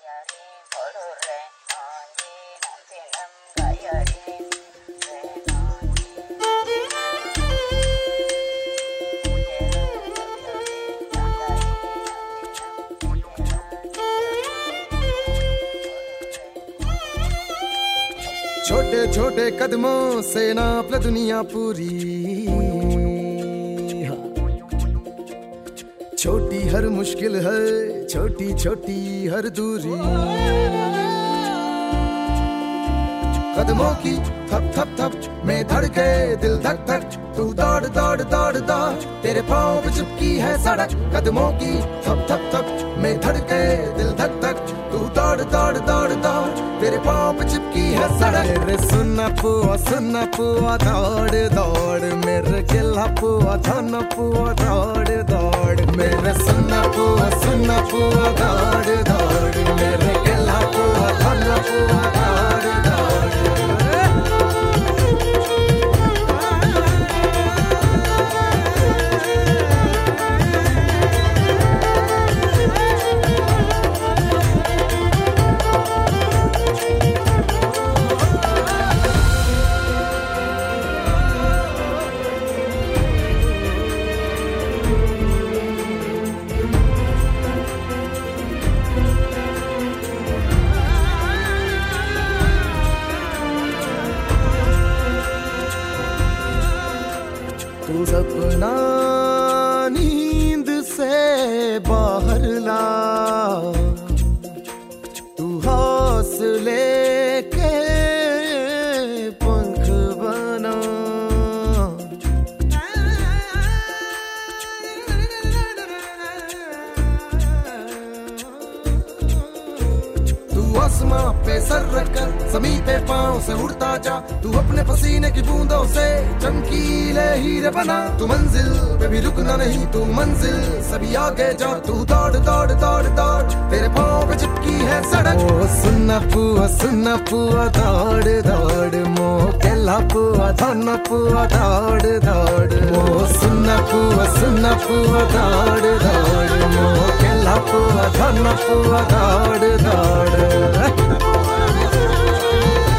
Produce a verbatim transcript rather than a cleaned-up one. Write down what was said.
छोटे छोटे कदमों से नाप ले दुनिया पूरी, छोटी हर मुश्किल है, छोटी छोटी हर दूरी। कदमों की थप थप थप में धड़के दिल धक धक, तू दौड़ दौड़ दौड़ दौड़ तेरे पाँव पे चिपकी है सड़क। कदमों की थप थप थप में धड़के दिल धक धक, तू दौड़ दौड़ दौड़ दौड़ तेरे पाँव पे चिपकी है सड़क। मेरे सुना पुआ सुना पुआ दौड़ दौड़, मेरे गिला पुआ धन पुआ दौड़ दौड़। मेरे सुना पुआ सुना पुआ दौड़ दौड़, मेरे गिला पुआ धन पुआ दौड़ दौड़। तू सपना नींद से बाहर ला, तू हौसले के पंख बना। तू आसमां पे सर रखकर ज़मीन पे पाँव से उड़ता जा, तू अपने पसीने की बूंदों से चमकीले हीरे बना। तू मंजिल पे भी रुकना नहीं, तू मंजिल सभी आगे जा। तू दौड़ दौड़ दौड़ दौड़ तेरे पाँव पे चिपकी है सड़क। ओ सुन्ना पुआ सुन्ना पुआ दौड़ दौड़, मोह केला पुआ धन पुआ दौड़ दौड़। ओ सुन्ना पुआ सुन्ना पुआ दौड़ दौड़, मोह केला पुआ धन पुआ दौड़ दौड़।